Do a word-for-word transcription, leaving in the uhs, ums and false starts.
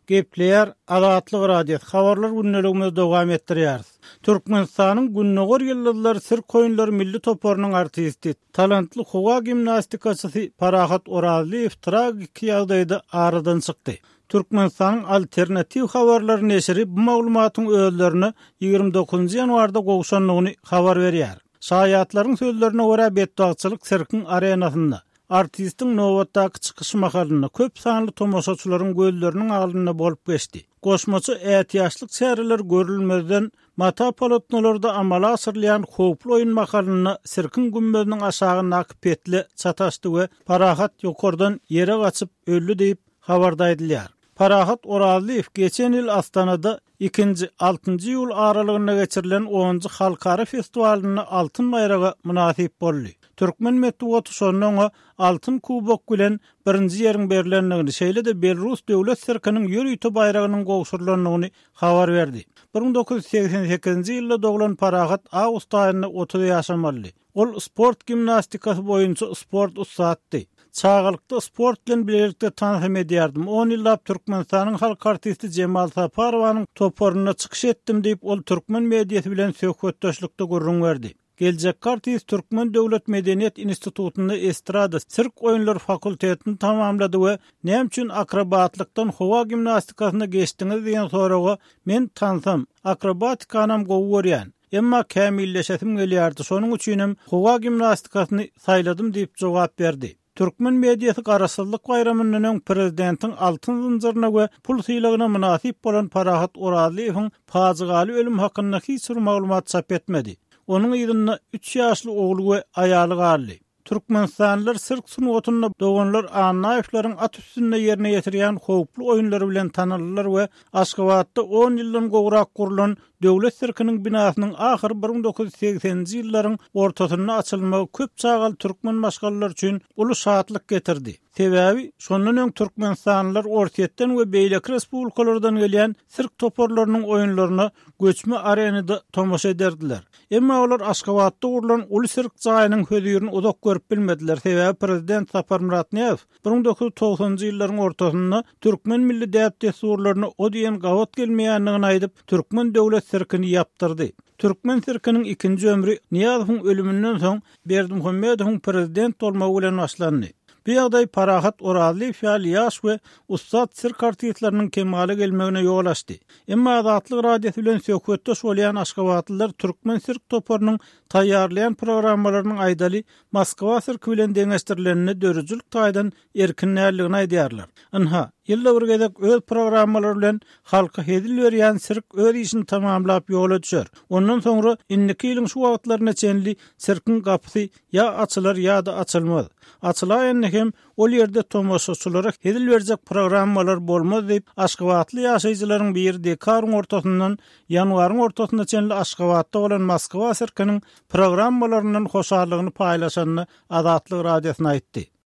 Gepleyer Azatlyk radiosu habarlar günneligimiz dowam etdirýär. Türkmenistanyň günnäger ýyllar sirk oýunlary milli toporunyň artisti, talantly howa gimnastikaçysy Parahat Oraziýew tragik ýagdaýda aradan çykdy. Türkmenistanyň alternativ habarlary neşri bu maglumatyň özlerini ýygrimi dokuzynjy ýanwarda gowşanlygyny habar berýär. Şaýatlaryň sözlerine görä beddagçylyk sirkin arenasynda artistin nowatdaky çykyş makalyny köp sanly tomoşaçylaryň gözleriniň aldyna bolup geçdi. Goşmaçy ätiýaşlyk çäreler görülmezden mata polotnolarda amala asyrlayan howply oýun makalyny sirkin gümböziniň aşagyna akpetli çataşdy we Parahat ýokardan ýere gaçyp öldü diýip habarda edilýär. Parahat Oraziýew geçen ýyl Astanada ikinji altıncı ýyl aralygyna geçirilen onuncu halkara festivalini altyn bayraga munasip boldy. Türkmen Metbuat şonnoňa altyn kubok bilen birinji ýeriň berilendigini şeýle de Belarus döwlet sirkiniň ýörüýte bayragynyň gowşurylandygyny habar berdi. bir bin dokuz yüz seksen sekizinji ýylda doglan Parahat awgust aýynda otuz ýaşamaldy. Ol sport gimnastikasy boýunça sport ustady. Çağalykda sport bilen birlikde tanysam edýärdim. on ýyllap Türkmenistanyň halk artisti Jemal Saparowanyň toporunyna çykyş etdim diýip ol türkmen mediýasy bilen söhbetdeşlikde gurrun berdi. Geljek artist Türkmen Döwlet Medeniýet Institutunda estrada sirk oýunlary fakultetini tamamlady we näme üçin akrobatlykdan howa gimnastikasyna geçdiňiz diýen soraga men tansam akrobatikam gowurýan. Emma kämilleşesim gelýärdi. Şonuň üçin howa gimnastikasyny saýladym diýip jogap berdi. Türkmen mediýasy Garaşsyzlyk bayramynyň prezidentiň altyn zynjyryna we pul syýlagyna munasip bolan Parahat Oraziýewiň pazygaly ölüm hakynda hiç bir maglumat çap etmedi. Onuň ýylyna üç ýaşly ogly we aýaly garly. Türkmenistanlylar sirk sunuwatyna doganlar Anaýewlaryň at üstünde ýerine ýetirýän howply oýunlary bilen tanylýar we Aşgabatda on ýyldan gowrak gurulan döwlet sirkiniň binasynyň ahir bir bin dokuz yüz seksenji ýyllaryň ortasyna açylmagy köp çağal türkmen maşgallar üçin uly şatlyk getirdi. Sebäbi şondan öň türkmenstanlylar ortaýetden we beýleki respublikalardan gelýän sirk toporlarynyň oýunlaryna göçme arenada tomoşa ederdiler. Emma olar Aşgabatda gurulan uly sirk jaýynyň hödürini uzak görüp bilmediler. Sebäbi prezident Sapar Muratneýew bir bin dokuz yüz togsanjy ýyllaryň ortasyna türkmen milli däwlet desurlaryny o diýen gawat gelmeýändigini aýdyp türkmen döwlet sirkini ýaptyrdy. Türkmen sirkiniň ikinji ömrü Niýazowyň ölümünden soň Berdimuhammedowyň prezident bolmagy bilen başlandy. Bu ýagdaý Parahat Oraziýew ýaly ýaş we ustad sirk artistlarynyň kemale gelmegine ýol açdy. Emma Azatlyk radiosu bilen söhbetdeş bolýan Aşgabatlylar türkmen sirk toporunyň taýýarlayan programmalarynyň aýdaly Moskwa sirki bilen deňeşdirilenini dörüjülük taýdan erkinlerligini aýdýarlar. Anha ýyllar bir gezek öz programmalary bilen halka hedil berýän sirk öz işini tamamlap ýola düşer. Ondan soňra indiki ýylyň şu wagtlaryna çenli sirkin gapysy ýa açylar ýa-da açylmaz. Açylaýan hem ol ýerde tomoşaçylara hedil berjek programmalar bolmaz diýip Aşgabatly ýaşaýjylaryň bir dekaryň ortasyndan ýanwaryň ortasyna çenli Aşgabatda bolan Moskwa sirkiniň programmalaryndan hoşallygyny paýlaşanyny Azatlyk radiosyna aýtdy.